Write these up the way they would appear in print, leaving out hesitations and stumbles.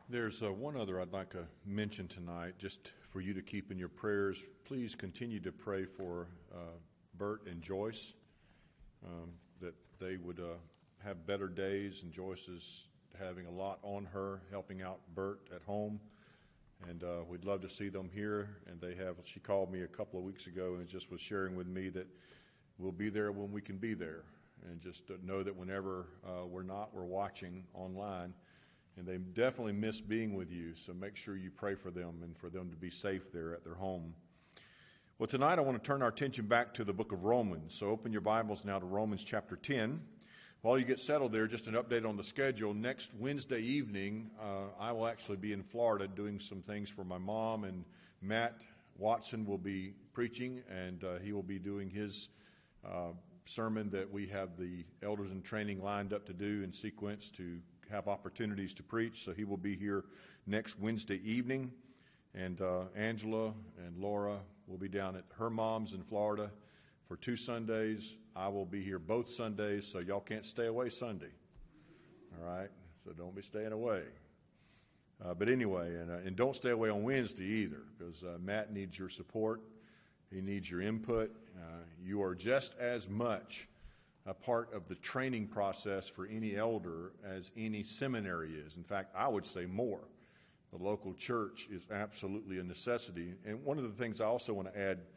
There's one other I'd like to mention tonight, just for you to keep in your prayers. Please continue to pray for Bert and Joyce, that they would have better days. And Joyce is having a lot on her, helping out Bert at home, and we'd love to see them here. And she called me a couple of weeks ago and just was sharing with me that we'll be there when we can be there, and just know that whenever we're watching online. And they definitely miss being with you, so make sure you pray for them and for them to be safe there at their home. Well, tonight I want to turn our attention back to the book of Romans. So open your Bibles now to Romans chapter 10. While you get settled there, just an update on the schedule. Next Wednesday evening, I will actually be in Florida doing some things for my mom, and Matt Watson will be preaching, and he will be doing his sermon that we have the elders in training lined up to do in sequence to have opportunities to preach. So he will be here next Wednesday evening, and Angela and Laura will be down at her mom's in Florida for 2 Sundays. I will be here both Sundays, so y'all can't stay away Sunday. All right, so don't be staying away. But anyway, and don't stay away on Wednesday either, because Matt needs your support. He needs your input. You are just as much a part of the training process for any elder as any seminary is. In fact, I would say more. The local church is absolutely a necessity. And one of the things I also want to add,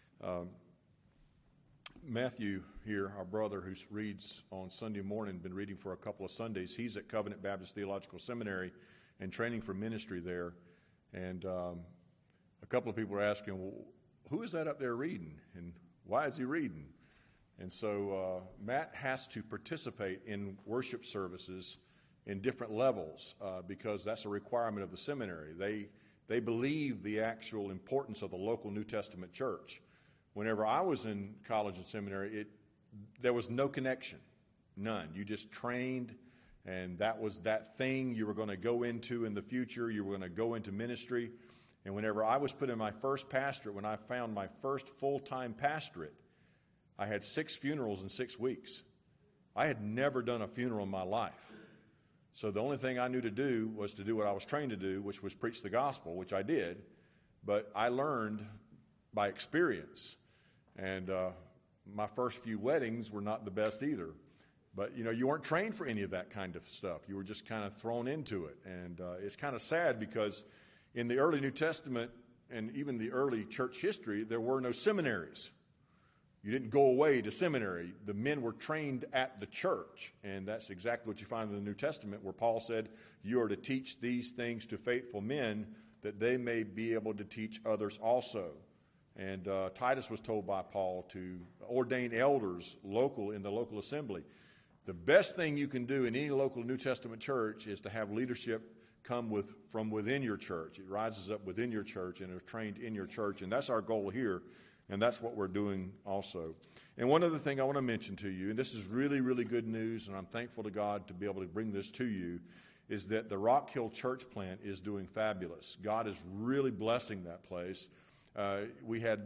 Matthew here, our brother who reads on Sunday morning, been reading for a couple of Sundays. He's at Covenant Baptist Theological Seminary and training for ministry there. And a couple of people are asking, well, who is that up there reading? And why is he reading? And so Matt has to participate in worship services in different levels because that's a requirement of the seminary. They believe the actual importance of the local New Testament church. Whenever I was in college and seminary, there was no connection, none. You just trained, and that was that thing you were going to go into in the future. You were going to go into ministry. And whenever I was put in my first pastorate, when I found my first full-time pastorate, I had 6 funerals in 6 weeks. I had never done a funeral in my life. So the only thing I knew to do was to do what I was trained to do, which was preach the gospel, which I did. But I learned by experience. And my first few weddings were not the best either. But, you weren't trained for any of that kind of stuff. You were just kind of thrown into it. And it's kind of sad because in the early New Testament and even the early church history, there were no seminaries. You didn't go away to seminary. The men were trained at the church, and that's exactly what you find in the New Testament, where Paul said, you are to teach these things to faithful men that they may be able to teach others also. And Titus was told by Paul to ordain elders in the local assembly. The best thing you can do in any local New Testament church is to have leadership come from within your church. It rises up within your church and is trained in your church, and that's our goal here. And that's what we're doing also. And one other thing I want to mention to you, and this is really, really good news, and I'm thankful to God to be able to bring this to you, is that the Rock Hill Church plant is doing fabulous. God is really blessing that place. We had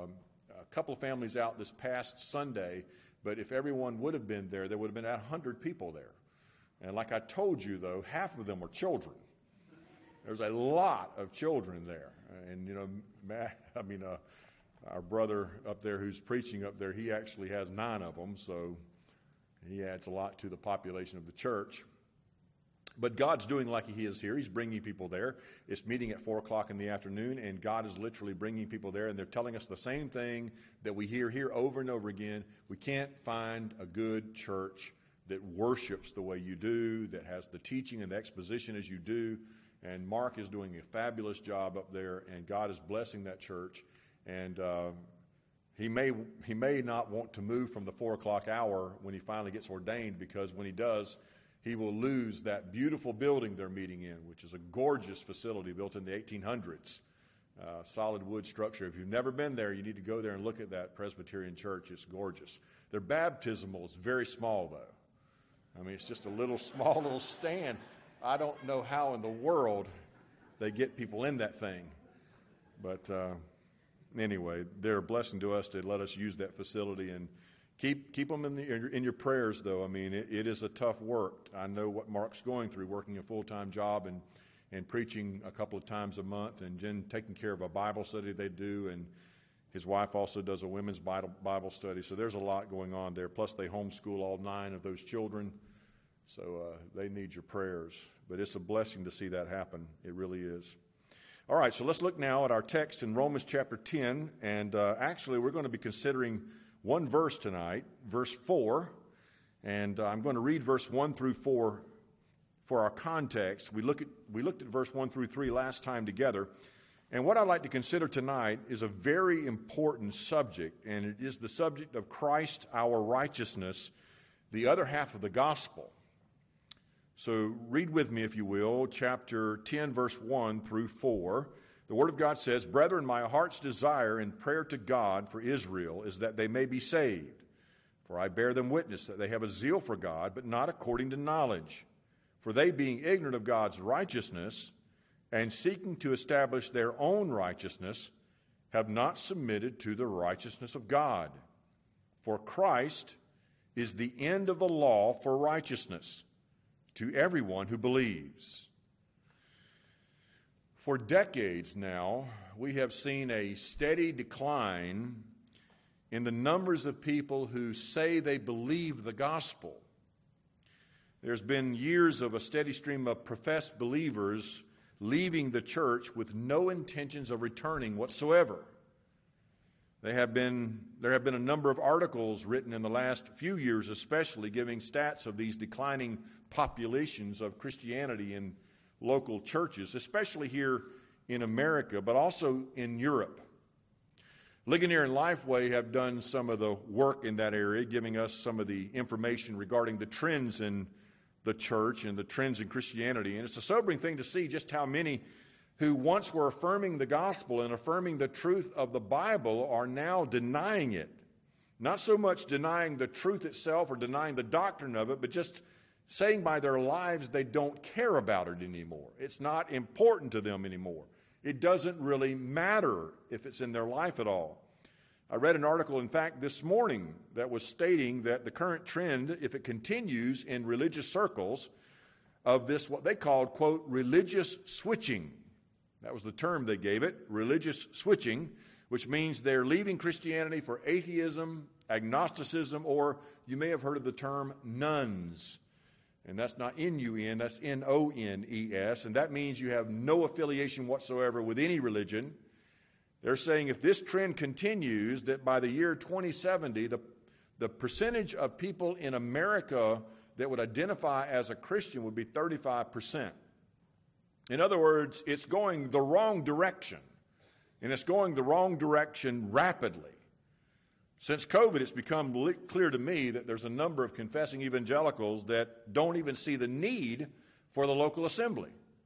a couple of families out this past Sunday, but if everyone would have been there would have been 100 people there. And like I told you, though, half of them were children. There's a lot of children there. And, our brother up there who's preaching up there, he actually has 9 of them, so he adds a lot to the population of the church. But God's doing like he is here. He's bringing people there. It's meeting at 4 o'clock in the afternoon, and God is literally bringing people there, and they're telling us the same thing that we hear here over and over again. We can't find a good church that worships the way you do, that has the teaching and the exposition as you do. And Mark is doing a fabulous job up there, and God is blessing that church. And he may not want to move from the 4 o'clock hour when he finally gets ordained, because when he does, he will lose that beautiful building they're meeting in, which is a gorgeous facility built in the 1800s, solid wood structure. If you've never been there, you need to go there and look at that Presbyterian church. It's gorgeous. Their baptismal is very small, though. I mean, it's just a small little stand. I don't know how in the world they get people in that thing, but anyway, they're a blessing to us to let us use that facility, and keep them in your prayers, though. I mean, it is a tough work. I know what Mark's going through, working a full-time job and preaching a couple of times a month, and Jen taking care of a Bible study they do, and his wife also does a women's Bible study. So there's a lot going on there. Plus they homeschool all 9 of those children. So they need your prayers. But it's a blessing to see that happen. It really is. All right, so let's look now at our text in Romans chapter 10. And actually, we're going to be considering one verse tonight, verse 4. And I'm going to read verse 1 through 4 for our context. We looked at verse 1 through 3 last time together. And what I'd like to consider tonight is a very important subject, and it is the subject of Christ, our righteousness, the other half of the gospel. So read with me, if you will, chapter 10, verse 1 through 4. The Word of God says, "Brethren, my heart's desire and prayer to God for Israel is that they may be saved. For I bear them witness that they have a zeal for God, but not according to knowledge. For they, being ignorant of God's righteousness, and seeking to establish their own righteousness, have not submitted to the righteousness of God. For Christ is the end of the law for righteousness to everyone who believes." For decades now, we have seen a steady decline in the numbers of people who say they believe the gospel. There's been years of a steady stream of professed believers leaving the church with no intentions of returning whatsoever. There have been a number of articles written in the last few years, especially giving stats of these declining populations of Christianity in local churches, especially here in America, but also in Europe. Ligonier and Lifeway have done some of the work in that area, giving us some of the information regarding the trends in the church and the trends in Christianity. And it's a sobering thing to see just how many who once were affirming the gospel and affirming the truth of the Bible are now denying it. Not so much denying the truth itself or denying the doctrine of it, but just saying by their lives they don't care about it anymore. It's not important to them anymore. It doesn't really matter if it's in their life at all. I read an article, in fact, this morning that was stating that the current trend, if it continues in religious circles, of this, what they called, quote, religious switching. That was the term they gave it, religious switching, which means they're leaving Christianity for atheism, agnosticism, or you may have heard of the term nuns. And that's not N-U-N, that's N-O-N-E-S, and that means you have no affiliation whatsoever with any religion. They're saying if this trend continues, that by the year 2070, the percentage of people in America that would identify as a Christian would be 35%. In other words, it's going the wrong direction, and it's going the wrong direction rapidly. Since COVID, it's become clear to me that there's a number of confessing evangelicals that don't even see the need for the local assembly.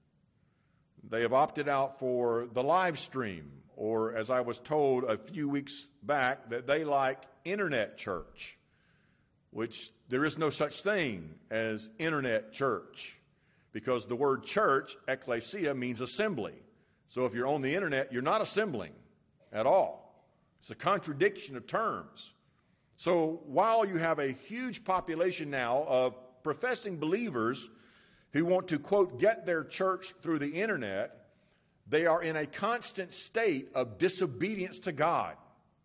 They have opted out for the live stream, or as I was told a few weeks back, that they like internet church, which there is no such thing as internet church, because the word church, ecclesia, means assembly. So if you're on the internet, you're not assembling at all. It's a contradiction of terms. So while you have a huge population now of professing believers who want to, quote, get their church through the internet, they are in a constant state of disobedience to God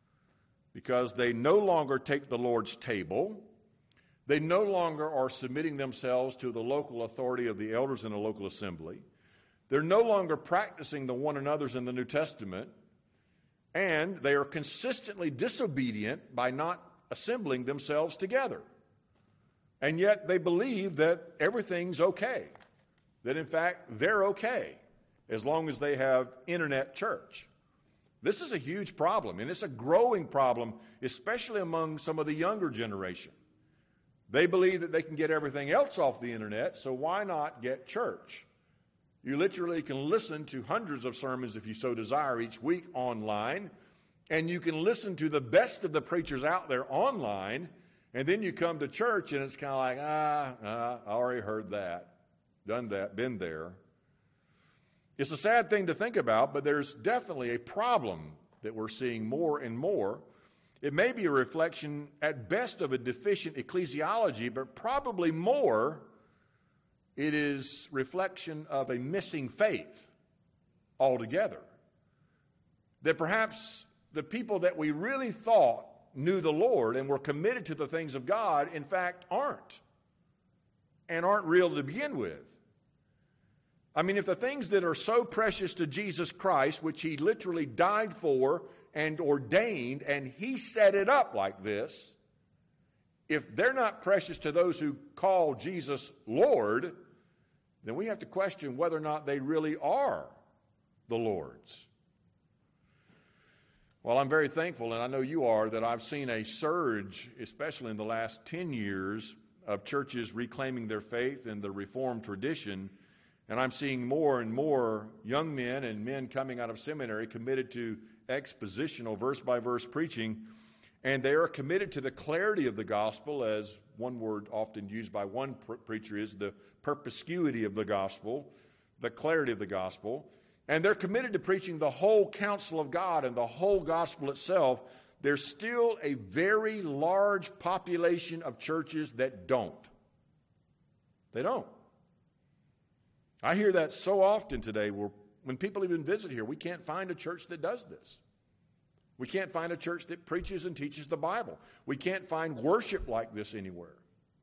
because they no longer take the Lord's table. They no longer are submitting themselves to the local authority of the elders in a local assembly. They're no longer practicing the one another's in the New Testament. And they are consistently disobedient by not assembling themselves together. And yet they believe that everything's okay. That in fact, they're okay as long as they have internet church. This is a huge problem, and it's a growing problem, especially among some of the younger generation. They believe that they can get everything else off the internet, so why not get church? You literally can listen to hundreds of sermons, if you so desire, each week online, and you can listen to the best of the preachers out there online, and then you come to church, and it's kind of like, I already heard that, done that, been there. It's a sad thing to think about, but there's definitely a problem that we're seeing more and more. It may be a reflection, at best, of a deficient ecclesiology, but probably more It is reflection of a missing faith altogether. That perhaps the people that we really thought knew the Lord and were committed to the things of God, in fact, aren't. And aren't real to begin with. I mean, if the things that are so precious to Jesus Christ, which He literally died for and ordained, and He set it up like this, if they're not precious to those who call Jesus Lord, then we have to question whether or not they really are the Lord's. Well, I'm very thankful, and I know you are, that I've seen a surge, especially in the last 10 years, of churches reclaiming their faith in the Reformed tradition. And I'm seeing more and more young men and men coming out of seminary committed to expositional, verse-by-verse preaching. And they are committed to the clarity of the gospel, as one word often used by one preacher is the perspicuity of the gospel, the clarity of the gospel. And they're committed to preaching the whole counsel of God and the whole gospel itself. There's still a very large population of churches that don't. They don't. I hear that so often today when people even visit here, we can't find a church that does this. We can't find a church that preaches and teaches the Bible. We can't find worship like this anywhere.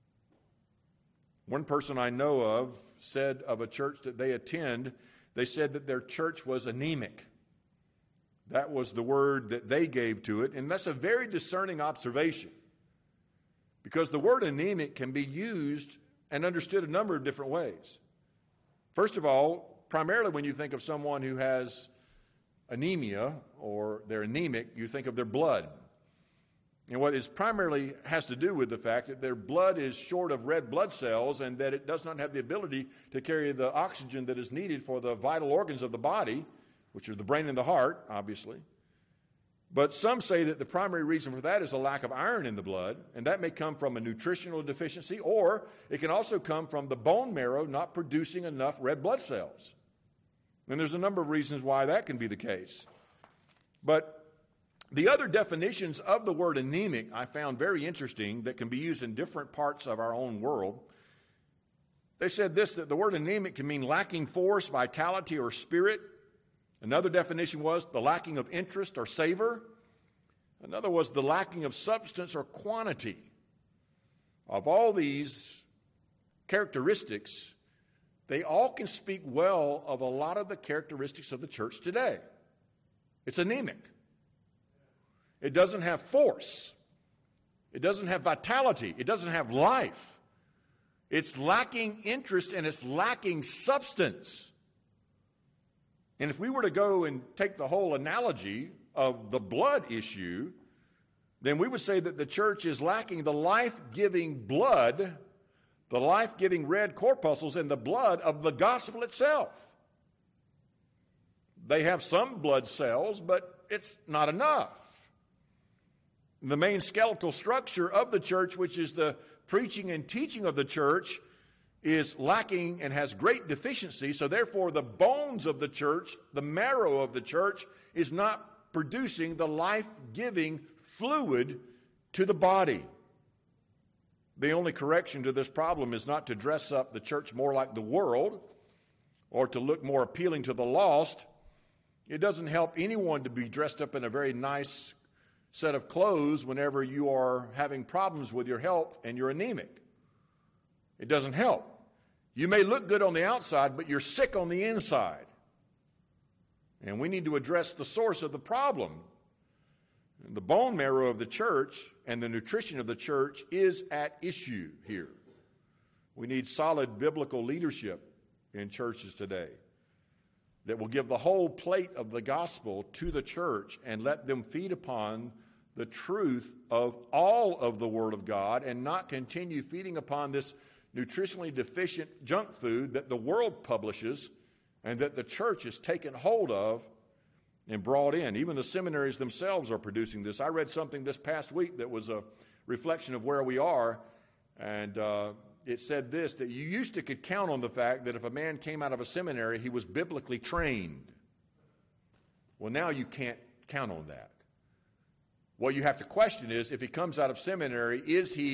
One person I know of said of a church that they attend, they said that their church was anemic. That was the word that they gave to it, and that's a very discerning observation. Because the word anemic can be used and understood a number of different ways. First of all, primarily when you think of someone who has anemia or they're anemic, you think of their blood. And what is primarily has to do with the fact that their blood is short of red blood cells and that it does not have the ability to carry the oxygen that is needed for the vital organs of the body, which are the brain and the heart, obviously. But some say that the primary reason for that is a lack of iron in the blood, and that may come from a nutritional deficiency, or it can also come from the bone marrow not producing enough red blood cells. And there's a number of reasons why that can be the case. But the other definitions of the word anemic I found very interesting that can be used in different parts of our own world. They said this, that the word anemic can mean lacking force, vitality, or spirit. Another definition was the lacking of interest or savor. Another was the lacking of substance or quantity. Of all these characteristics, they all can speak well of a lot of the characteristics of the church today. It's anemic. It doesn't have force. It doesn't have vitality. It doesn't have life. It's lacking interest and it's lacking substance. And if we were to go and take the whole analogy of the blood issue, then we would say that the church is lacking the life-giving blood, the life-giving red corpuscles in the blood of the gospel itself. They have some blood cells, but it's not enough. The main skeletal structure of the church, which is the preaching and teaching of the church, is lacking and has great deficiency. So therefore, the bones of the church, the marrow of the church, is not producing the life-giving fluid to the body. The only correction to this problem is not to dress up the church more like the world or to look more appealing to the lost. It doesn't help anyone to be dressed up in a very nice set of clothes whenever you are having problems with your health and you're anemic. It doesn't help. You may look good on the outside, but you're sick on the inside. And we need to address the source of the problem. The bone marrow of the church and the nutrition of the church is at issue here. We need solid biblical leadership in churches today that will give the whole plate of the gospel to the church and let them feed upon the truth of all of the Word of God and not continue feeding upon this nutritionally deficient junk food that the world publishes and that the church has taken hold of and brought in. Even the seminaries themselves are producing this. I read something this past week that was a reflection of where we are, and it said this, that you used to could count on the fact that if a man came out of a seminary, he was biblically trained. Well, now you can't count on that. What you have to question is, if he comes out of seminary, is he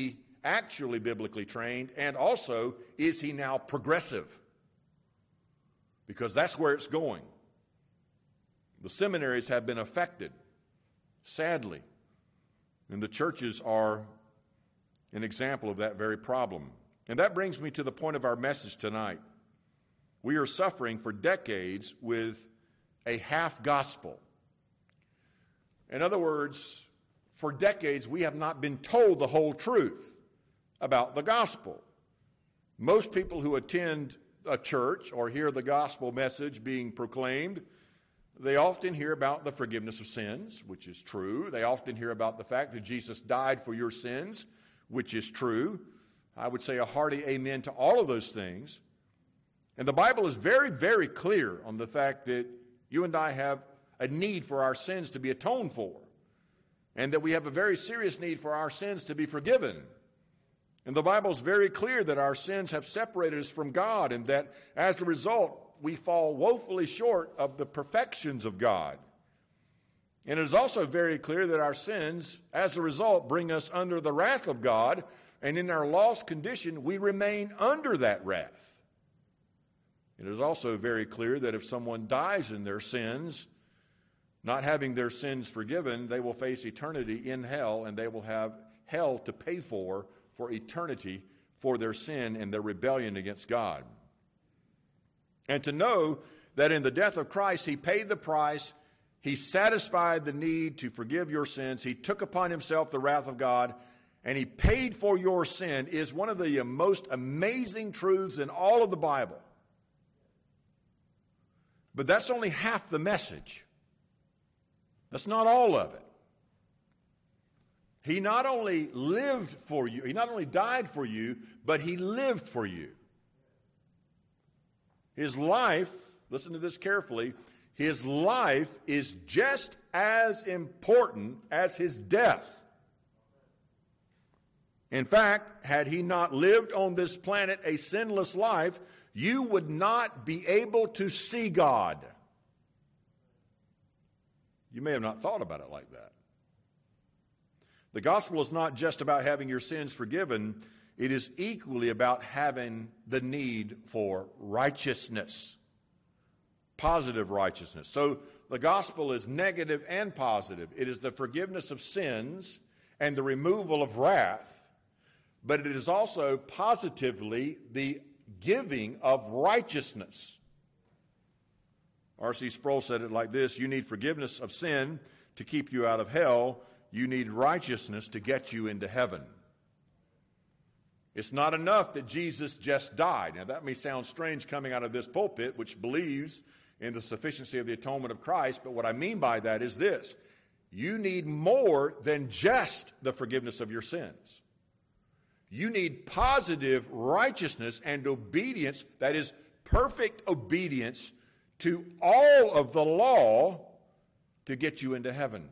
actually biblically trained? And also, is he now progressive? Because that's where it's going. The seminaries have been affected, sadly. And the churches are an example of that very problem. And that brings me to the point of our message tonight. We are suffering for decades with a half gospel. In other words, for decades we have not been told the whole truth about the gospel. Most people who attend a church or hear the gospel message being proclaimed, they often hear about the forgiveness of sins, which is true. They often hear about the fact that Jesus died for your sins, which is true. I would say a hearty amen to all of those things. And the Bible is very, very clear on the fact that you and I have a need for our sins to be atoned for, and that we have a very serious need for our sins to be forgiven. And the Bible is very clear that our sins have separated us from God, and that as a result, we fall woefully short of the perfections of God. And it is also very clear that our sins, as a result, bring us under the wrath of God, and in our lost condition, we remain under that wrath. It is also very clear that if someone dies in their sins, not having their sins forgiven, they will face eternity in hell, and they will have hell to pay for eternity for their sin and their rebellion against God. And to know that in the death of Christ, he paid the price, he satisfied the need to forgive your sins, he took upon himself the wrath of God, and he paid for your sin is one of the most amazing truths in all of the Bible. But that's only half the message. That's not all of it. He not only lived for you, he not only died for you, but he lived for you. His life, listen to this carefully, his life is just as important as his death. In fact, had he not lived on this planet a sinless life, you would not be able to see God. You may have not thought about it like that. The gospel is not just about having your sins forgiven. It is equally about having the need for righteousness, positive righteousness. So the gospel is negative and positive. It is the forgiveness of sins and the removal of wrath, but it is also positively the giving of righteousness. R.C. Sproul said it like this: you need forgiveness of sin to keep you out of hell. You need righteousness to get you into heaven. It's not enough that Jesus just died. Now, that may sound strange coming out of this pulpit, which believes in the sufficiency of the atonement of Christ, but what I mean by that is this: you need more than just the forgiveness of your sins. You need positive righteousness and obedience, that is, perfect obedience to all of the law to get you into heaven.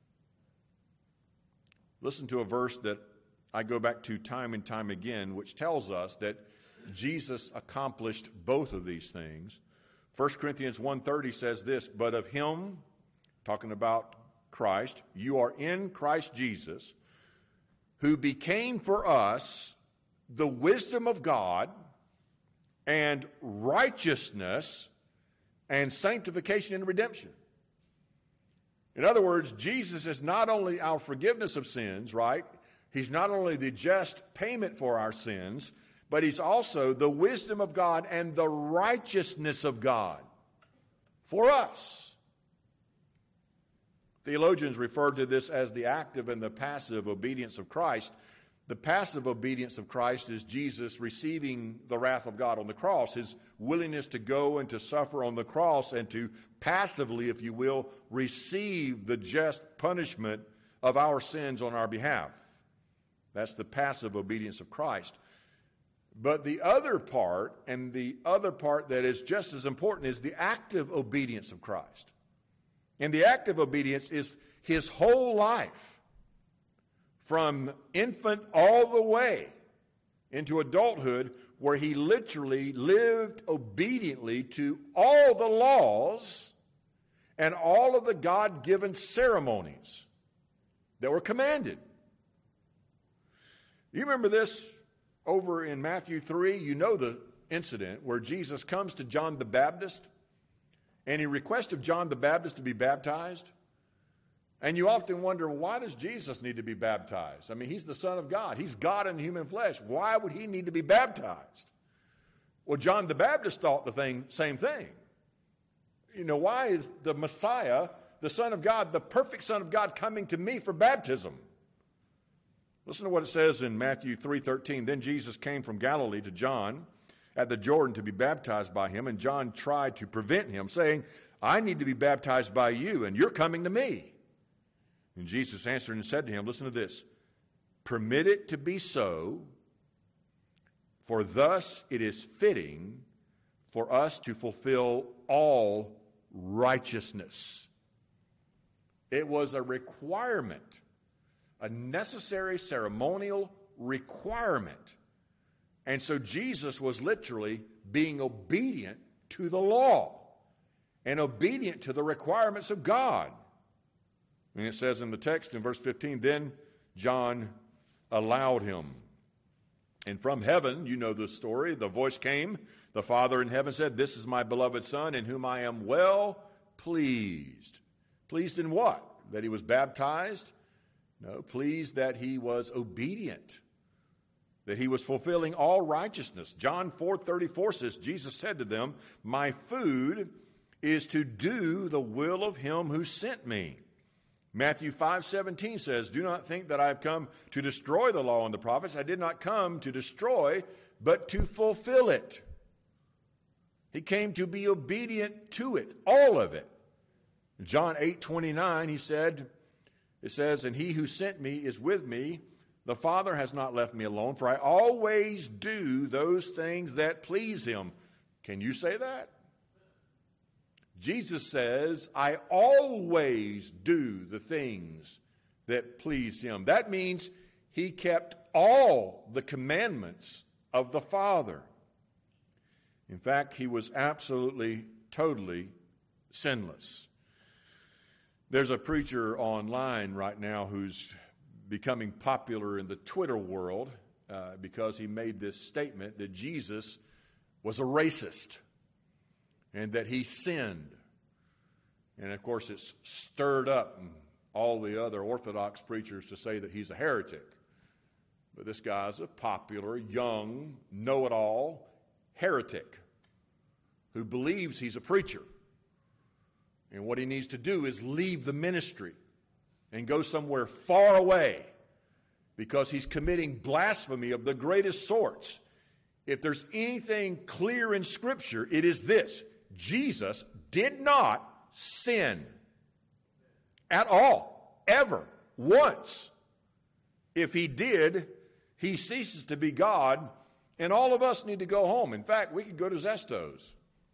Listen to a verse that I go back to time and time again, which tells us that Jesus accomplished both of these things. 1 Corinthians 1:30 says this: but of him, talking about Christ, you are in Christ Jesus, who became for us the wisdom of God and righteousness and sanctification and redemption. In other words, Jesus is not only our forgiveness of sins, right? He's not only the just payment for our sins, but he's also the wisdom of God and the righteousness of God for us. Theologians refer to this as the active and the passive obedience of Christ. The passive obedience of Christ is Jesus receiving the wrath of God on the cross, his willingness to go and to suffer on the cross and to passively, if you will, receive the just punishment of our sins on our behalf. That's the passive obedience of Christ. But the other part, and the other part that is just as important, is the active obedience of Christ. And the active obedience is his whole life, from infant all the way into adulthood, where he literally lived obediently to all the laws and all of the God-given ceremonies that were commanded. You remember this over in Matthew 3? You know the incident where Jesus comes to John the Baptist and he requests of John the Baptist to be baptized. And you often wonder, why does Jesus need to be baptized? I mean, he's the Son of God. He's God in human flesh. Why would he need to be baptized? Well, John the Baptist thought the same thing. You know, why is the Messiah, the Son of God, the perfect Son of God, coming to me for baptism? Listen to what it says in Matthew 3:13. Then Jesus came from Galilee to John at the Jordan to be baptized by him, and John tried to prevent him, saying, I need to be baptized by you, and you're coming to me. And Jesus answered and said to him, listen to this, permit it to be so, for thus it is fitting for us to fulfill all righteousness. It was a requirement, a necessary ceremonial requirement. And so Jesus was literally being obedient to the law and obedient to the requirements of God. And it says in the text in verse 15, then John allowed him. And from heaven, you know the story, the voice came, the Father in heaven said, this is my beloved Son in whom I am well pleased. Pleased in what? That he was baptized? No, pleased that he was obedient, that he was fulfilling all righteousness. John 4:34 says, Jesus said to them, my food is to do the will of him who sent me. Matthew 5:17 says, do not think that I have come to destroy the law and the prophets. I did not come to destroy, but to fulfill it. He came to be obedient to it, all of it. John 8:29, it says, and he who sent me is with me. The Father has not left me alone, for I always do those things that please him. Can you say that? Jesus says, I always do the things that please him. That means he kept all the commandments of the Father. In fact, he was absolutely, totally sinless. There's a preacher online right now who's becoming popular in the Twitter world because he made this statement that Jesus was a racist and that he sinned. And of course, it's stirred up all the other Orthodox preachers to say that he's a heretic. But this guy's a popular, young, know-it-all heretic who believes he's a preacher. And what he needs to do is leave the ministry and go somewhere far away because he's committing blasphemy of the greatest sorts. If there's anything clear in Scripture, it is this. Jesus did not sin at all, ever, once. If he did, he ceases to be God, and all of us need to go home. In fact, we could go to Zestos.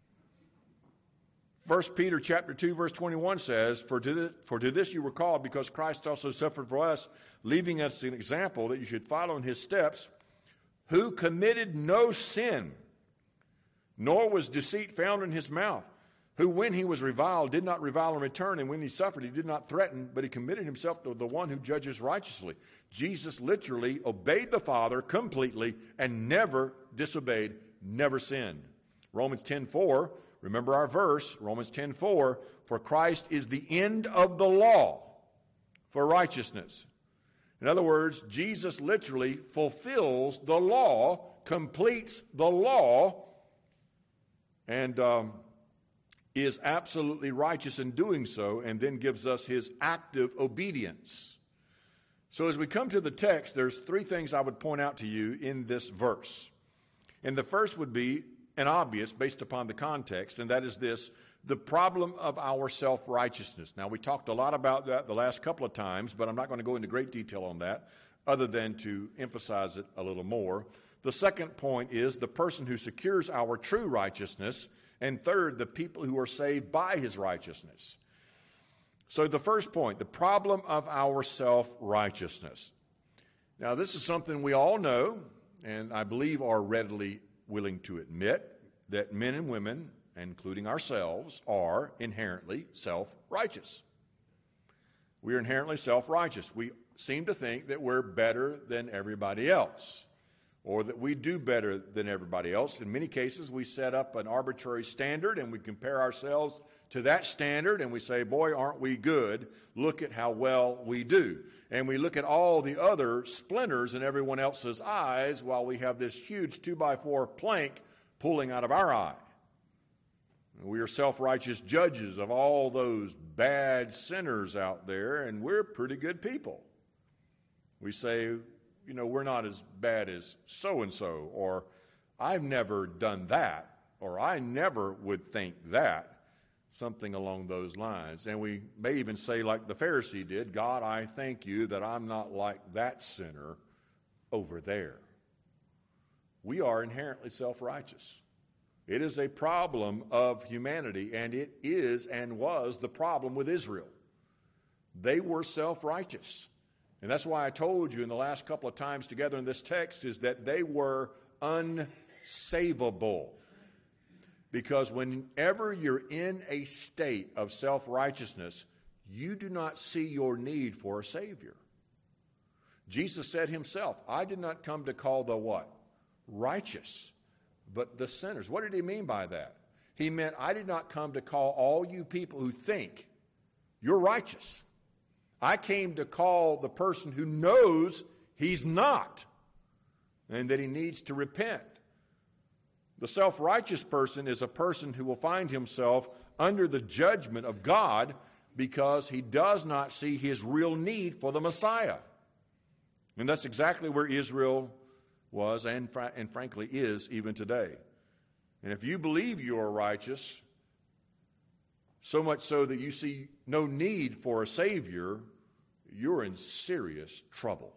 1 Peter chapter 2, verse 21 says, For to this you were called, because Christ also suffered for us, leaving us an example that you should follow in his steps, who committed no sin, nor was deceit found in his mouth, who when he was reviled did not revile in return, and when he suffered he did not threaten, but he committed himself to the one who judges righteously. Jesus literally obeyed the Father completely and never disobeyed, never sinned. Romans 10:4, remember our verse, Romans 10:4, for Christ is the end of the law for righteousness. In other words, Jesus literally fulfills the law, completes the law, and is absolutely righteous in doing so, and then gives us his active obedience. So as we come to the text, there's three things I would point out to you in this verse. And the first would be an obvious based upon the context, and that is this, the problem of our self-righteousness. Now, we talked a lot about that the last couple of times, but I'm not going to go into great detail on that other than to emphasize it a little more. The second point is the person who secures our true righteousness, and third, the people who are saved by his righteousness. So the first point, the problem of our self-righteousness. Now, this is something we all know, and I believe are readily willing to admit, that men and women, including ourselves, are inherently self-righteous. We are inherently self-righteous. We seem to think that we're better than everybody else, or that we do better than everybody else. In many cases, we set up an arbitrary standard and we compare ourselves to that standard and we say, boy, aren't we good? Look at how well we do. And we look at all the other splinters in everyone else's eyes while we have this huge 2x4 plank pulling out of our eye. We are self-righteous judges of all those bad sinners out there, and we're pretty good people. We say, we're not as bad as so-and-so, or I've never done that, or I never would think that, something along those lines. And we may even say, like the Pharisee did, God, I thank you that I'm not like that sinner over there. We are inherently self-righteous. It is a problem of humanity, and it is and was the problem with Israel. They were self-righteous. And that's why I told you in the last couple of times together in this text is that they were unsavable. Because whenever you're in a state of self-righteousness, you do not see your need for a Savior. Jesus said himself, I did not come to call the what? Righteous, but the sinners. What did he mean by that? He meant, I did not come to call all you people who think you're righteous. I came to call the person who knows he's not and that he needs to repent. The self-righteous person is a person who will find himself under the judgment of God because he does not see his real need for the Messiah. And that's exactly where Israel was and frankly is even today. And if you believe you are righteous, so much so that you see no need for a Savior, you're in serious trouble.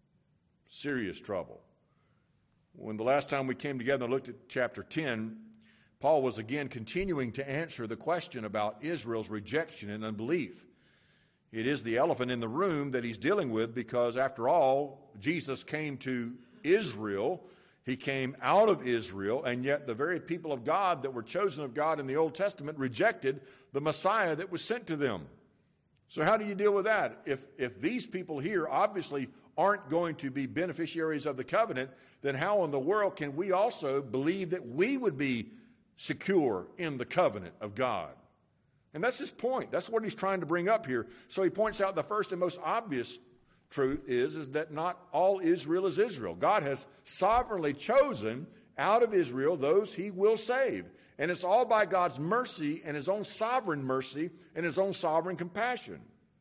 Serious trouble. When the last time we came together and looked at chapter 10, Paul was again continuing to answer the question about Israel's rejection and unbelief. It is the elephant in the room that he's dealing with because, after all, Jesus came to Israel. He came out of Israel, and yet the very people of God that were chosen of God in the Old Testament rejected the Messiah that was sent to them. So how do you deal with that? If these people here obviously aren't going to be beneficiaries of the covenant, then how in the world can we also believe that we would be secure in the covenant of God? And that's his point. That's what he's trying to bring up here. So he points out the first and most obvious truth is that not all Israel is Israel. God has sovereignly chosen out of Israel those he will save. And it's all by God's mercy and his own sovereign mercy and his own sovereign compassion.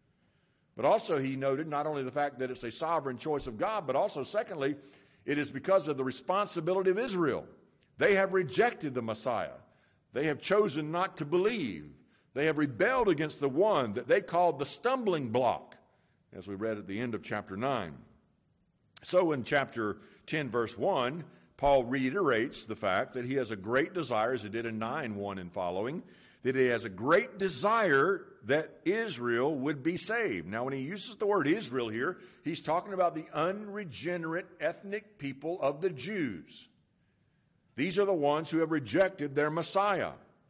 But also he noted not only the fact that it's a sovereign choice of God, but also, secondly, it is because of the responsibility of Israel. They have rejected the Messiah. They have chosen not to believe. They have rebelled against the one that they called the stumbling block, as we read at the end of chapter 9. So in chapter 10, verse 1, Paul reiterates the fact that he has a great desire, as he did in 9:1 and following, that he has a great desire that Israel would be saved. Now, when he uses the word Israel here, he's talking about the unregenerate ethnic people of the Jews. These are the ones who have rejected their Messiah.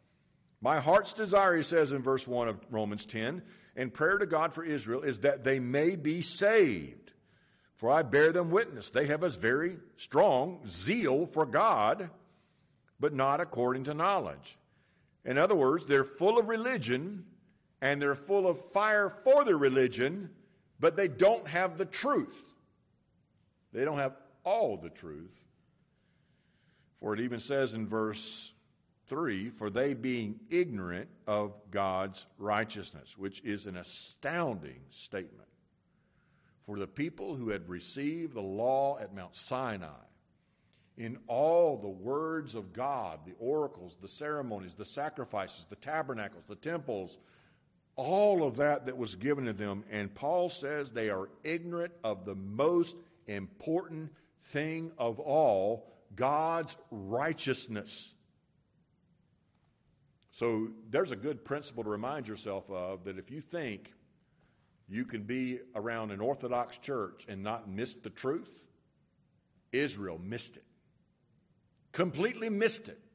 My heart's desire, he says in verse 1 of Romans 10, and prayer to God for Israel is that they may be saved. For I bear them witness. They have a very strong zeal for God, but not according to knowledge. In other words, they're full of religion, and they're full of fire for their religion, but they don't have the truth. They don't have all the truth. For it even says in verse 3, for they being ignorant of God's righteousness, which is an astounding statement. For the people who had received the law at Mount Sinai, in all the words of God, the oracles, the ceremonies, the sacrifices, the tabernacles, the temples, all of that was given to them. And Paul says they are ignorant of the most important thing of all, God's righteousness. So there's a good principle to remind yourself of, that if you think you can be around an Orthodox church and not miss the truth, Israel missed it. Completely missed it.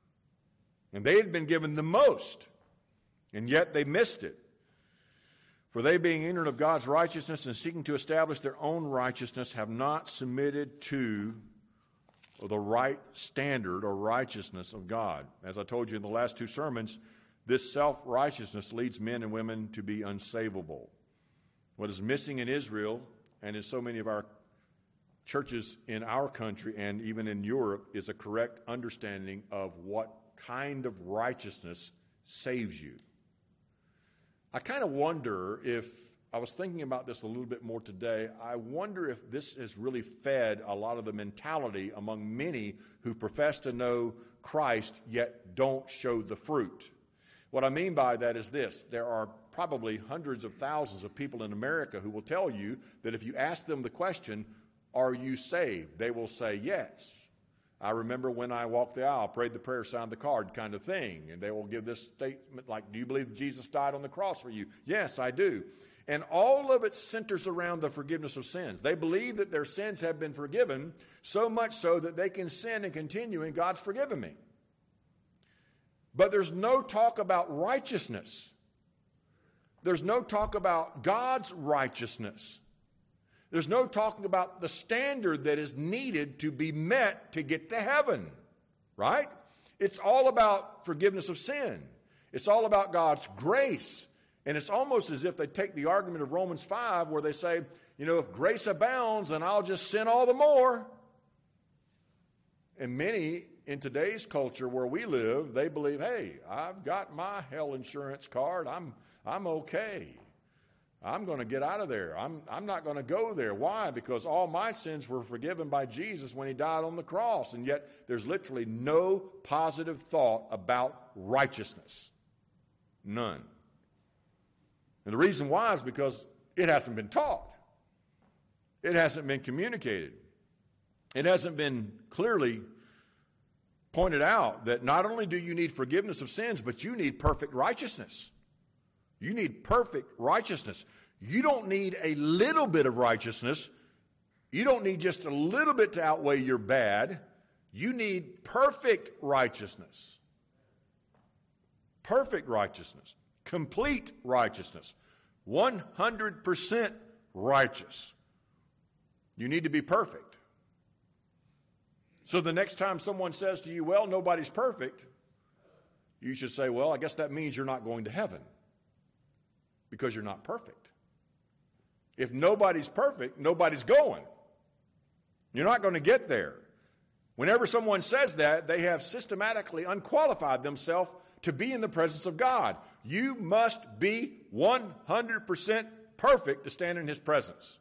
And they had been given the most, and yet they missed it. For they, being ignorant of God's righteousness and seeking to establish their own righteousness, have not submitted to the right standard or righteousness of God. As I told you in the last two sermons, this self-righteousness leads men and women to be unsavable. What is missing in Israel and in so many of our churches in our country and even in Europe is a correct understanding of what kind of righteousness saves you. I kind of wonder if, I was thinking about this a little bit more today, I wonder if this has really fed a lot of the mentality among many who profess to know Christ yet don't show the fruit. What I mean by that is this: there are probably hundreds of thousands of people in America who will tell you that if you ask them the question, "Are you saved?" they will say yes. I remember when I walked the aisle, prayed the prayer, signed the card kind of thing. And they will give this statement like, "Do you believe that Jesus died on the cross for you?" "Yes, I do." And all of it centers around the forgiveness of sins. They believe that their sins have been forgiven, so much so that they can sin and continue, and God's forgiven me. But there's no talk about righteousness. There's no talk about God's righteousness. There's no talking about the standard that is needed to be met to get to heaven, right? It's all about forgiveness of sin. It's all about God's grace. And it's almost as if they take the argument of Romans 5 where they say, if grace abounds, then I'll just sin all the more. And many in today's culture where we live, they believe, hey, I've got my hell insurance card. I'm okay. I'm going to get out of there. I'm not going to go there. Why? Because all my sins were forgiven by Jesus when he died on the cross. And yet there's literally no positive thought about righteousness. None. And the reason why is because it hasn't been taught. It hasn't been communicated. It hasn't been clearly pointed out that not only do you need forgiveness of sins, but you need perfect righteousness. You need perfect righteousness. You don't need a little bit of righteousness. You don't need just a little bit to outweigh your bad. You need perfect righteousness. Perfect righteousness. Complete righteousness. 100% righteous. You need to be perfect. So the next time someone says to you, well, nobody's perfect, you should say, well, I guess that means you're not going to heaven. Because you're not perfect. If nobody's perfect, nobody's going. You're not going to get there. Whenever someone says that, they have systematically unqualified themselves to be in the presence of God. You must be 100% perfect to stand in his presence.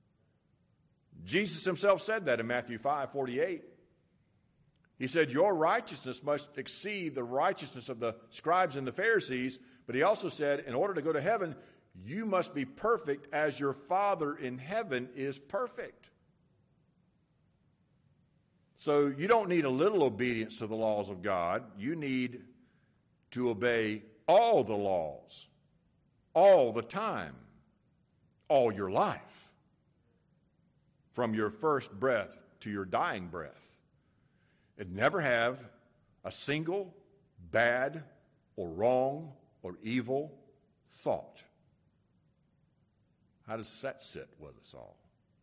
Jesus himself said that in Matthew 5:48. He said, your righteousness must exceed the righteousness of the scribes and the Pharisees. But he also said, in order to go to heaven, you must be perfect as your Father in heaven is perfect. So you don't need a little obedience to the laws of God. You need to obey all the laws, all the time, all your life, from your first breath to your dying breath. And never have a single bad or wrong or evil thought. How does that sit with us all?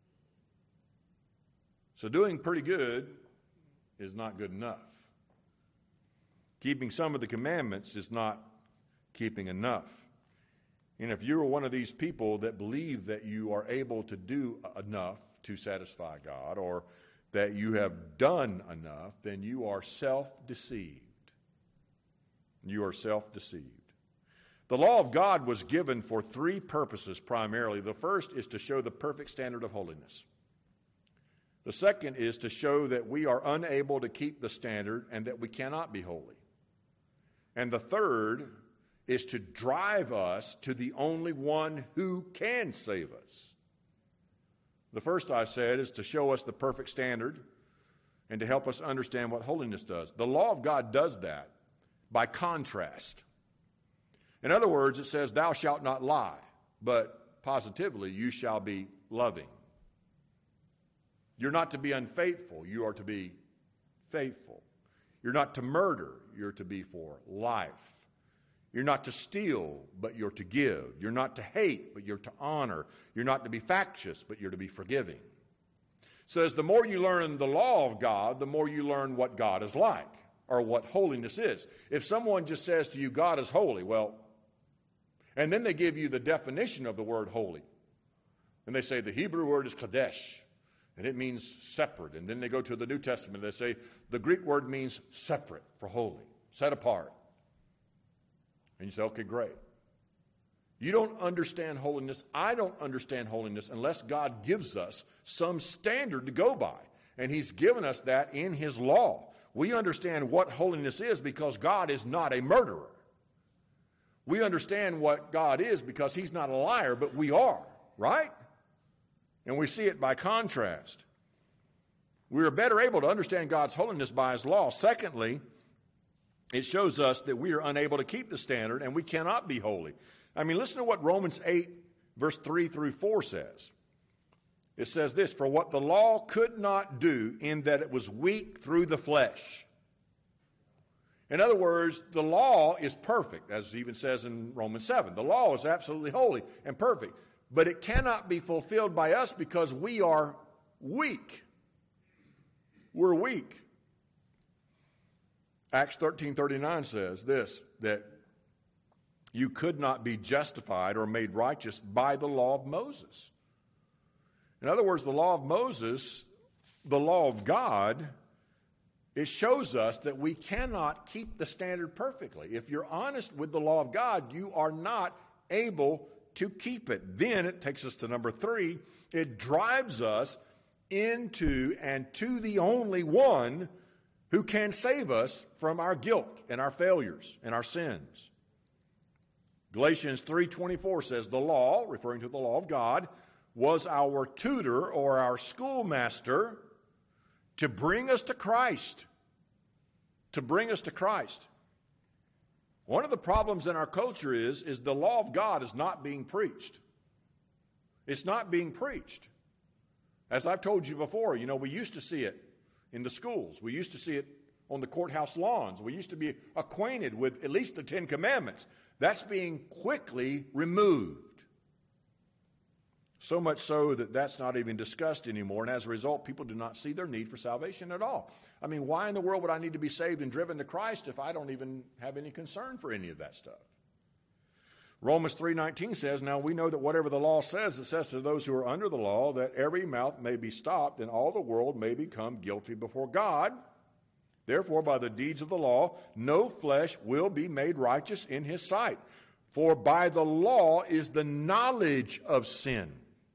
So doing pretty good is not good enough. Keeping some of the commandments is not keeping enough. And if you're one of these people that believe that you are able to do enough to satisfy God, or that you have done enough, then you are self-deceived. You are self-deceived. The law of God was given for three purposes primarily. The first is to show the perfect standard of holiness. The second is to show that we are unable to keep the standard and that we cannot be holy. And the third is to drive us to the only one who can save us. The first I said is to show us the perfect standard and to help us understand what holiness does. The law of God does that by contrast. In other words, it says, thou shalt not lie, but positively, you shall be loving. You're not to be unfaithful, you are to be faithful. You're not to murder, you're to be for life. You're not to steal, but you're to give. You're not to hate, but you're to honor. You're not to be factious, but you're to be forgiving. It says the more you learn the law of God, the more you learn what God is like, or what holiness is. If someone just says to you, God is holy, well, and then they give you the definition of the word holy. And they say the Hebrew word is kadesh, and it means separate. And then they go to the New Testament, and they say the Greek word means separate for holy, set apart. And you say, okay, great. You don't understand holiness. I don't understand holiness unless God gives us some standard to go by. And he's given us that in his law. We understand what holiness is because God is not a murderer. We understand what God is because he's not a liar, but we are, right? And we see it by contrast. We are better able to understand God's holiness by his law. Secondly, it shows us that we are unable to keep the standard and we cannot be holy. I mean, listen to what Romans 8, verse 3 through 4 says. It says this, for what the law could not do in that it was weak through the flesh. In other words, the law is perfect, as it even says in Romans 7. The law is absolutely holy and perfect, but it cannot be fulfilled by us because we are weak. We're weak. Acts 13:39 says this, that you could not be justified or made righteous by the law of Moses. In other words, the law of Moses, the law of God, it shows us that we cannot keep the standard perfectly. If you're honest with the law of God, you are not able to keep it. Then it takes us to number 3. It drives us into and to the only one who can save us from our guilt and our failures and our sins. Galatians 3:24 says, the law, referring to the law of God, was our tutor or our schoolmaster to bring us to Christ. To bring us to Christ. One of the problems in our culture is the law of God is not being preached. It's not being preached. As I've told you before, we used to see it in the schools. We used to see it on the courthouse lawns. We used to be acquainted with at least the 10 Commandments. That's being quickly removed. So much so that that's not even discussed anymore, and as a result, people do not see their need for salvation at all. I mean, why in the world would I need to be saved and driven to Christ if I don't even have any concern for any of that stuff? Romans 3:19 says, now we know that whatever the law says, it says to those who are under the law, that every mouth may be stopped and all the world may become guilty before God. Therefore, by the deeds of the law, no flesh will be made righteous in his sight. For by the law is the knowledge of sin.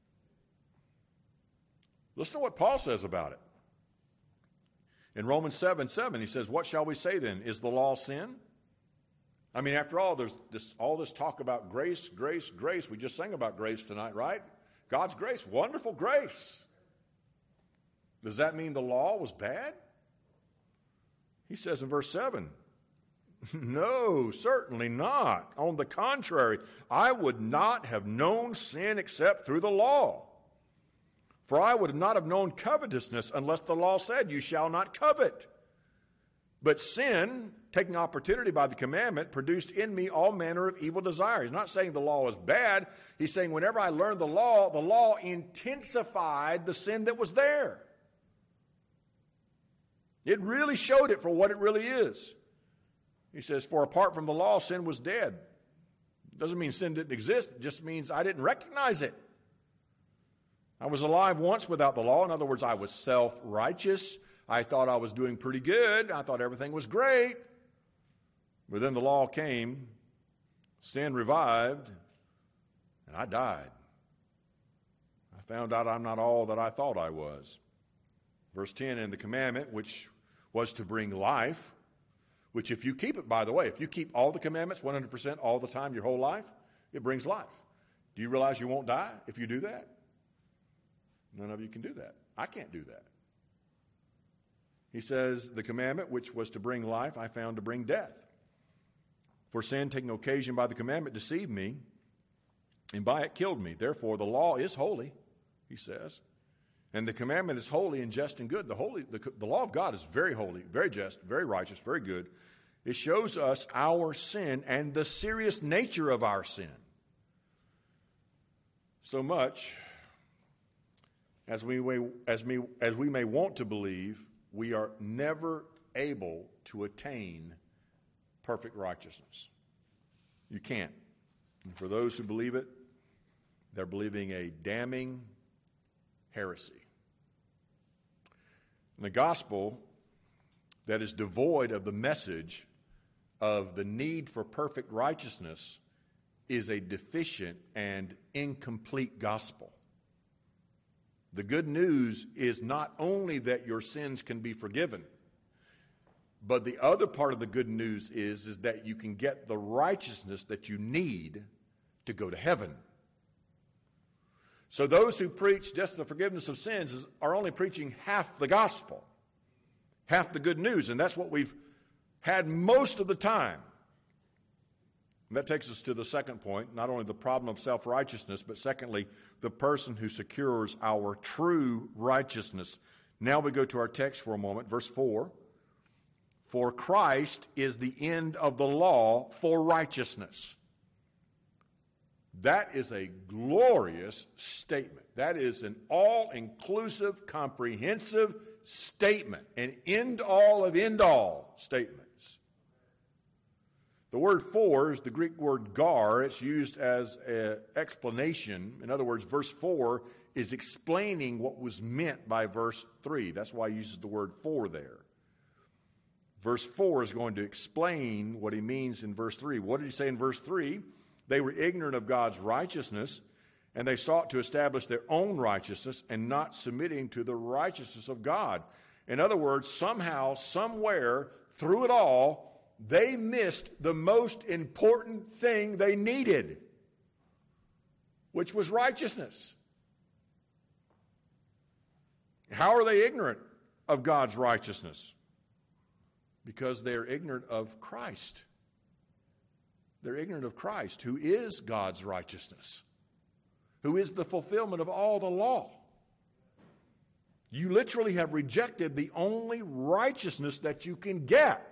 Listen to what Paul says about it. In Romans 7:7, he says, what shall we say then? Is the law sin? I mean, after all, there's all this talk about grace, grace, grace. We just sang about grace tonight, right? God's grace, wonderful grace. Does that mean the law was bad? He says in verse 7, no, certainly not. On the contrary, I would not have known sin except through the law. For I would not have known covetousness unless the law said, you shall not covet. But sin, taking opportunity by the commandment, produced in me all manner of evil desire. He's not saying the law is bad. He's saying whenever I learned the law intensified the sin that was there. It really showed it for what it really is. He says, for apart from the law, sin was dead. It doesn't mean sin didn't exist. It just means I didn't recognize it. I was alive once without the law. In other words, I was self-righteous. I thought I was doing pretty good. I thought everything was great. But then the law came, sin revived, and I died. I found out I'm not all that I thought I was. Verse 10, and the commandment, which was to bring life, which if you keep it, by the way, if you keep all the commandments 100% all the time, your whole life, it brings life. Do you realize you won't die if you do that? None of you can do that. I can't do that. He says, the commandment, which was to bring life, I found to bring death. For sin, taking occasion by the commandment, deceived me, and by it killed me. Therefore, the law is holy, he says, and the commandment is holy and just and good. The law of God is very holy, very just, very righteous, very good. It shows us our sin and the serious nature of our sin. So much as we may want to believe, we are never able to attain perfect righteousness. You can't. And for those who believe it, they're believing a damning heresy. And the gospel that is devoid of the message of the need for perfect righteousness is a deficient and incomplete gospel. The good news is not only that your sins can be forgiven, but the other part of the good news is that you can get the righteousness that you need to go to heaven. So those who preach just the forgiveness of sins are only preaching half the gospel, half the good news, and that's what we've had most of the time. And that takes us to the second point, not only the problem of self-righteousness, but secondly, the person who secures our true righteousness. Now we go to our text for a moment, verse 4. For Christ is the end of the law for righteousness. That is a glorious statement. That is an all-inclusive, comprehensive statement, an end-all of end-all statements. The word for is the Greek word gar. It's used as an explanation. In other words, verse 4 is explaining what was meant by verse 3. That's why he uses the word for there. Verse 4 is going to explain what he means in verse 3. What did he say in verse 3? They were ignorant of God's righteousness, and they sought to establish their own righteousness and not submitting to the righteousness of God. In other words, somehow, somewhere, through it all, they missed the most important thing they needed, which was righteousness. How are they ignorant of God's righteousness? Because they're ignorant of Christ. They're ignorant of Christ, who is God's righteousness, who is the fulfillment of all the law. You literally have rejected the only righteousness that you can get.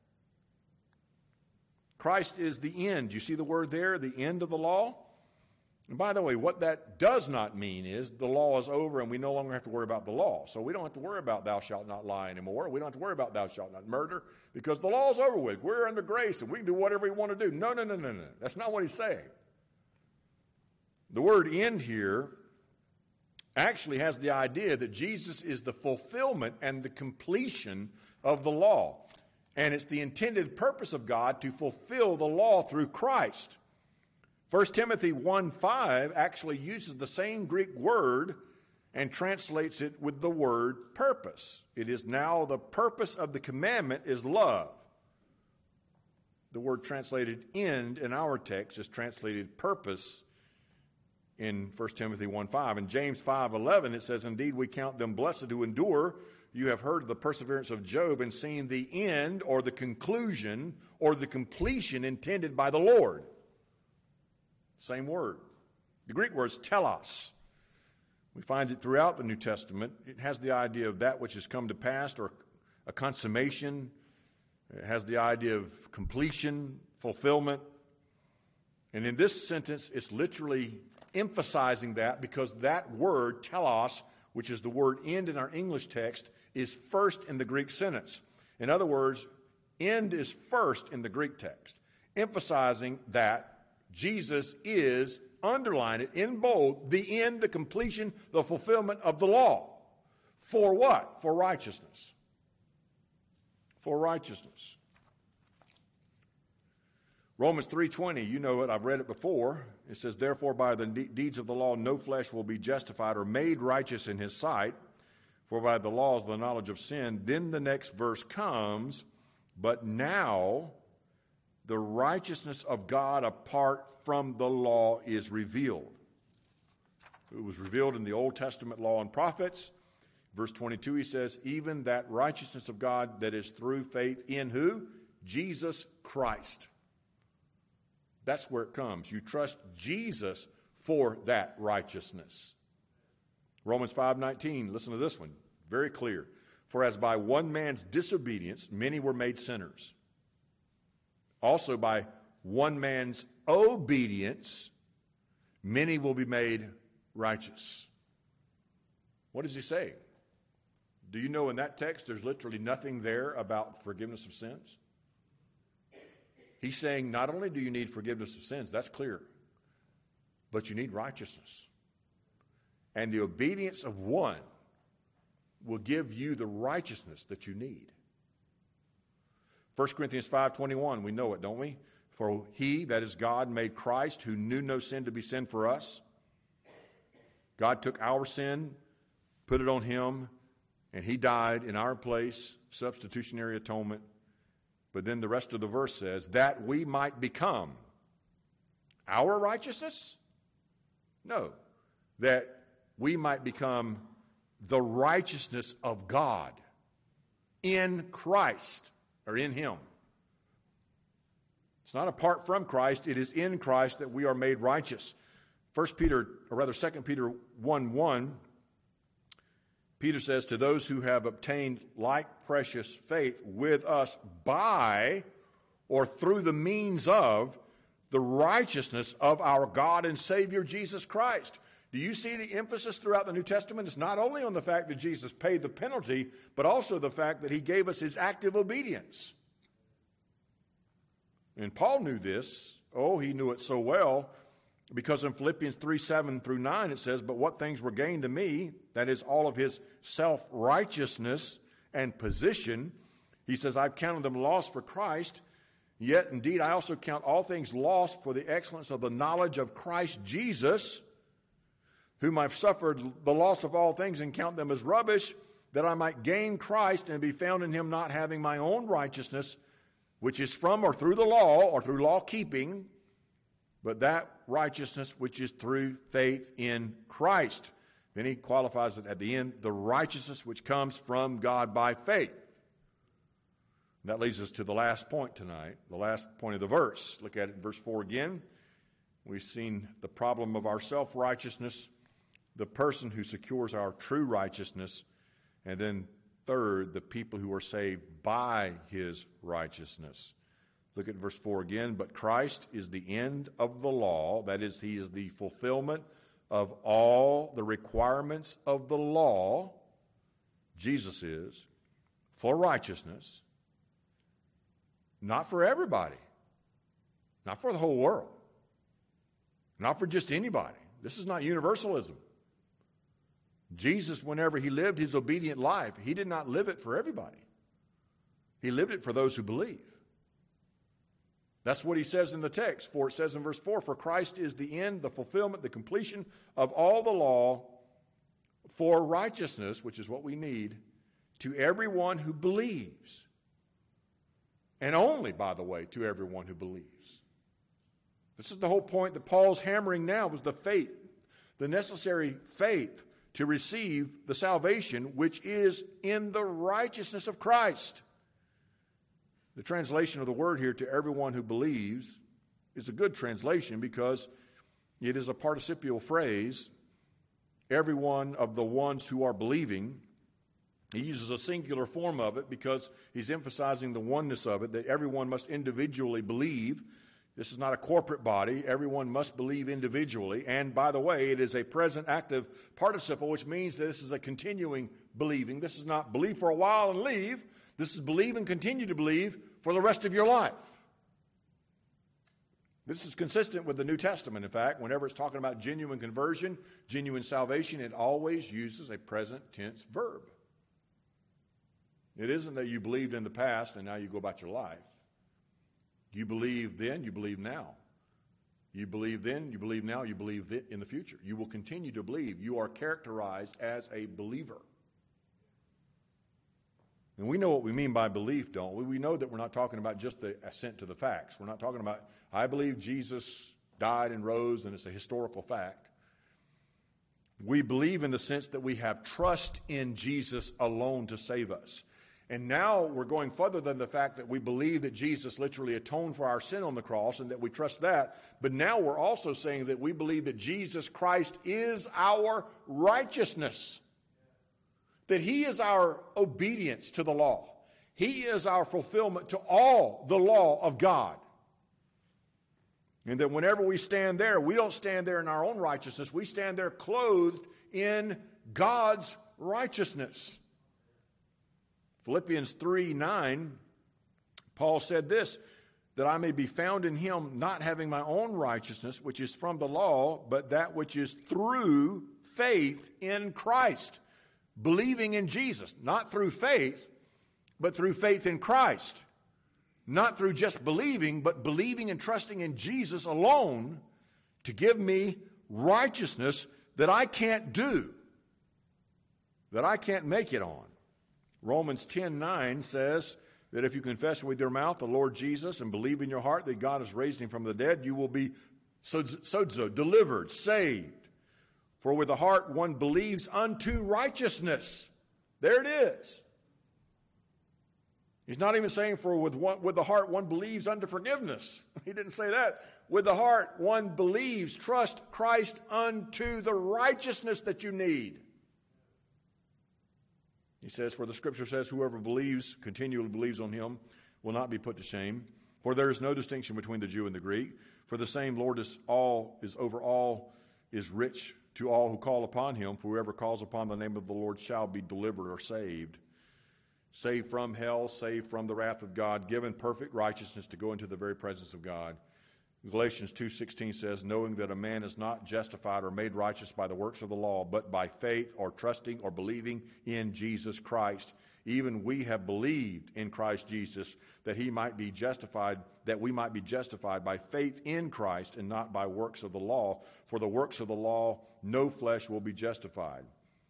Christ is the end. You see the word there, the end of the law? And by the way, what that does not mean is the law is over and we no longer have to worry about the law. So we don't have to worry about thou shalt not lie anymore. We don't have to worry about thou shalt not murder because the law is over with. We're under grace and we can do whatever we want to do. No. That's not what he's saying. The word end here actually has the idea that Jesus is the fulfillment and the completion of the law. And it's the intended purpose of God to fulfill the law through Christ. 1 Timothy 1:5 actually uses the same Greek word and translates it with the word purpose. It is now the purpose of the commandment is love. The word translated end in our text is translated purpose in 1 Timothy 1:5. In James 5:11 it says, indeed we count them blessed who endure. You have heard of the perseverance of Job and seen the end or the conclusion or the completion intended by the Lord. Same word. The Greek word is telos. We find it throughout the New Testament. It has the idea of that which has come to pass or a consummation. It has the idea of completion, fulfillment. And in this sentence, it's literally emphasizing that because that word, telos, which is the word end in our English text, is first in the Greek sentence. In other words, end is first in the Greek text, emphasizing that Jesus is, underline it in bold, the end, the completion, the fulfillment of the law. For what? For righteousness. For righteousness. Romans 3:20, you know it, I've read it before. It says, therefore by the deeds of the law no flesh will be justified or made righteous in his sight, for by the law is the knowledge of sin. Then the next verse comes, but now the righteousness of God apart from the law is revealed. It was revealed in the Old Testament law and prophets. Verse 22, he says, even that righteousness of God that is through faith in who? Jesus Christ. That's where it comes. You trust Jesus for that righteousness. Romans 5:19, listen to this one, very clear. For as by one man's disobedience many were made sinners. Also by one man's obedience, many will be made righteous. What is he saying? Do you know in that text there's literally nothing there about forgiveness of sins? He's saying not only do you need forgiveness of sins, that's clear, but you need righteousness. And the obedience of one will give you the righteousness that you need. 1 Corinthians 5:21, we know it, don't we? For he, that is God, made Christ, who knew no sin, to be sin for us. God took our sin, put it on him, and he died in our place, substitutionary atonement. But then the rest of the verse says, that we might become our righteousness? No, that we might become the righteousness of God in Christ, or in him. It's not apart from Christ, it is in Christ that we are made righteous. 2 Peter 1:1, Peter says, to those who have obtained like precious faith with us by or through the means of the righteousness of our God and Savior Jesus Christ. Do you see the emphasis throughout the New Testament? It's not only on the fact that Jesus paid the penalty, but also the fact that he gave us his active obedience. And Paul knew this. Oh, he knew it so well, because in Philippians 3:7-9 it says, but what things were gained to me, that is all of his self-righteousness and position, he says, I've counted them lost for Christ, yet indeed I also count all things lost for the excellence of the knowledge of Christ Jesus, whom I've suffered the loss of all things and count them as rubbish, that I might gain Christ and be found in him, not having my own righteousness, which is from or through the law or through law keeping, but that righteousness which is through faith in Christ. Then he qualifies it at the end, the righteousness which comes from God by faith. And that leads us to the last point tonight, the last point of the verse. Look at it in verse 4 again. We've seen the problem of our self-righteousness, the person who secures our true righteousness, and then third, the people who are saved by his righteousness. Look at verse 4 again. But Christ is the end of the law. That is, he is the fulfillment of all the requirements of the law. Jesus is for righteousness. Not for everybody. Not for the whole world. Not for just anybody. This is not universalism. Jesus, whenever he lived his obedient life, he did not live it for everybody. He lived it for those who believe. That's what he says in the text. For it says in verse 4, for Christ is the end, the fulfillment, the completion of all the law for righteousness, which is what we need, to everyone who believes. And only, by the way, to everyone who believes. This is the whole point that Paul's hammering now, was the faith, the necessary faith to receive the salvation which is in the righteousness of Christ. The translation of the word here, to everyone who believes, is a good translation because it is a participial phrase. Every one of the ones who are believing. He uses a singular form of it because he's emphasizing the oneness of it, that everyone must individually believe. This is not a corporate body. Everyone must believe individually. And by the way, it is a present active participle, which means that this is a continuing believing. This is not believe for a while and leave. This is believe and continue to believe for the rest of your life. This is consistent with the New Testament. In fact, whenever it's talking about genuine conversion, genuine salvation, it always uses a present tense verb. It isn't that you believed in the past and now you go about your life. You believe then, you believe now. You believe then, you believe now, you believe in the future. You will continue to believe. You are characterized as a believer. And we know what we mean by belief, don't we? We know that we're not talking about just the assent to the facts. We're not talking about, I believe Jesus died and rose and it's a historical fact. We believe in the sense that we have trust in Jesus alone to save us. And now we're going further than the fact that we believe that Jesus literally atoned for our sin on the cross and that we trust that. But now we're also saying that we believe that Jesus Christ is our righteousness. That he is our obedience to the law. He is our fulfillment to all the law of God. And that whenever we stand there, we don't stand there in our own righteousness. We stand there clothed in God's righteousness. Philippians 3:9, Paul said this, that I may be found in him, not having my own righteousness, which is from the law, but that which is through faith in Christ. Believing in Jesus, not through faith, but through faith in Christ. Not through just believing, but believing and trusting in Jesus alone to give me righteousness that I can't do, that I can't make it on. Romans 10:9 says that if you confess with your mouth the Lord Jesus and believe in your heart that God has raised him from the dead, you will be sozo, delivered, saved. For with the heart one believes unto righteousness. There it is. He's not even saying for with the heart one believes unto forgiveness. He didn't say that. With the heart one believes, trust Christ unto the righteousness that you need. He says, for the scripture says, whoever believes, continually believes on him, will not be put to shame. For there is no distinction between the Jew and the Greek. For the same Lord is over all, is rich to all who call upon him. For whoever calls upon the name of the Lord shall be delivered or saved. Saved from hell, saved from the wrath of God, given perfect righteousness to go into the very presence of God. Galatians 2:16 says, knowing that a man is not justified or made righteous by the works of the law, but by faith or trusting or believing in Jesus Christ. Even we have believed in Christ Jesus that he might be justified, that we might be justified by faith in Christ and not by works of the law. For the works of the law, no flesh will be justified.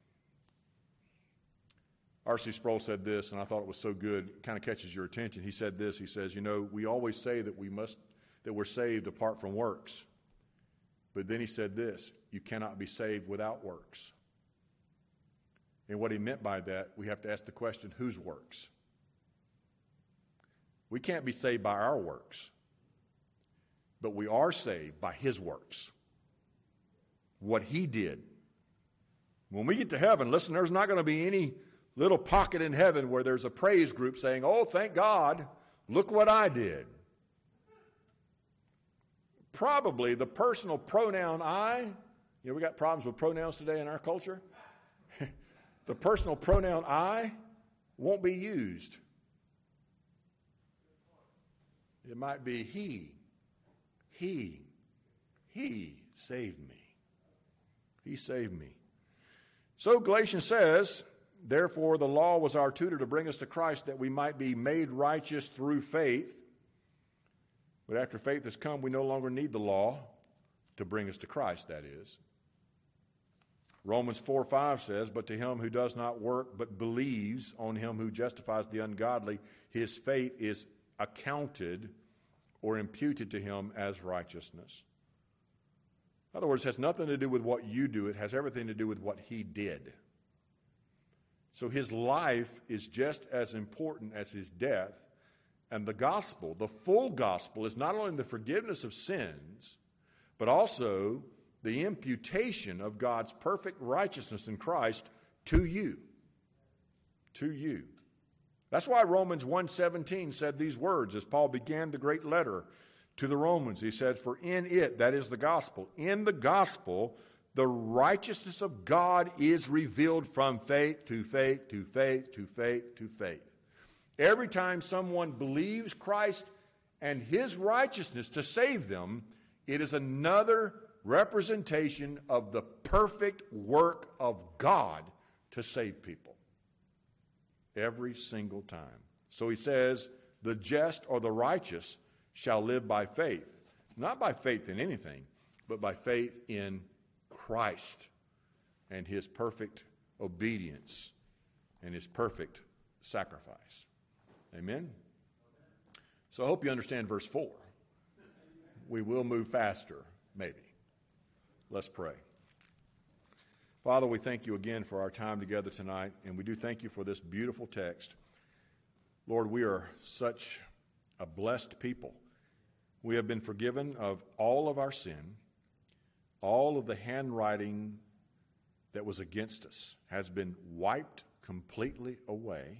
R.C. Sproul said this, and I thought it was so good, it kind of catches your attention. He said this, he says, we always say that we're saved apart from works. But then he said this, you cannot be saved without works. And what he meant by that, we have to ask the question, whose works? We can't be saved by our works, but we are saved by his works. What he did. When we get to heaven, listen, there's not going to be any little pocket in heaven where there's a praise group saying, oh, thank God, look what I did. Probably the personal pronoun I, we got problems with pronouns today in our culture. The personal pronoun I won't be used. It might be he saved me. He saved me. So Galatians says, therefore the law was our tutor to bring us to Christ that we might be made righteous through faith. But after faith has come, we no longer need the law to bring us to Christ, that is. Romans 4:5 says, but to him who does not work but believes on him who justifies the ungodly, his faith is accounted or imputed to him as righteousness. In other words, it has nothing to do with what you do. It has everything to do with what he did. So his life is just as important as his death. And the gospel, the full gospel, is not only the forgiveness of sins, but also the imputation of God's perfect righteousness in Christ to you. To you. That's why Romans 1:17 said these words as Paul began the great letter to the Romans. He said, for in it, that is the gospel, in the gospel, the righteousness of God is revealed from faith to faith to faith to faith to faith. Every time someone believes Christ and his righteousness to save them, it is another representation of the perfect work of God to save people. Every single time. So he says, the just or the righteous shall live by faith. Not by faith in anything, but by faith in Christ and his perfect obedience and his perfect sacrifice. Amen? So I hope you understand verse 4. We will move faster, maybe. Let's pray. Father, we thank you again for our time together tonight, and we do thank you for this beautiful text. Lord, we are such a blessed people. We have been forgiven of all of our sin. All of the handwriting that was against us has been wiped completely away.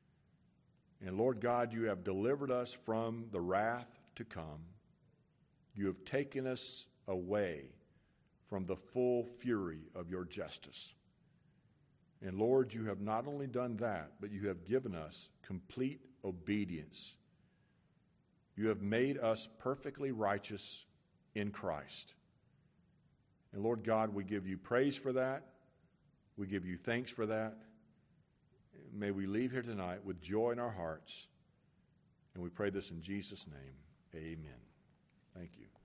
And Lord God, you have delivered us from the wrath to come. You have taken us away from the full fury of your justice. And Lord, you have not only done that, but you have given us complete obedience. You have made us perfectly righteous in Christ. And Lord God, we give you praise for that. We give you thanks for that. May we leave here tonight with joy in our hearts. And we pray this in Jesus' name. Amen. Thank you.